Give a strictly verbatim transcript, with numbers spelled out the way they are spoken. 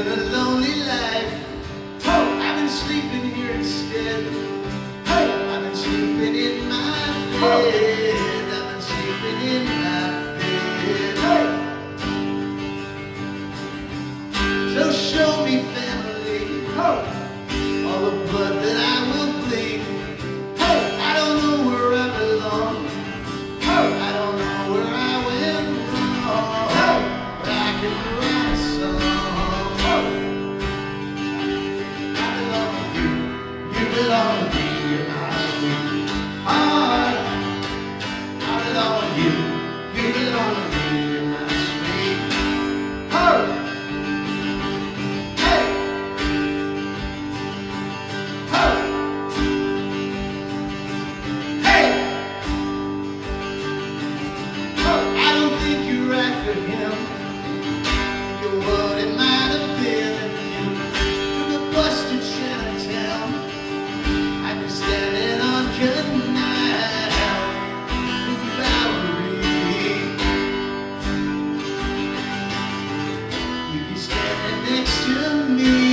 living a lonely life. Oh, I've been sleeping here instead. Hey, I've been sleeping in my bed. I've been sleeping in my bed. Hey. So show me family, oh, all the blood that I will bleed. Hey, I don't know where I belong. Oh, I don't know where I went wrong. Hey, but I can write a song. Oh, I belong to you. You belong to me. You're my sweet heart. I belong to you. You belong to me. You're my sweet heart. What it might have been if you took a bus to Chinatown. I'd be standing on Canal with Valerie. You'd be standing next to me.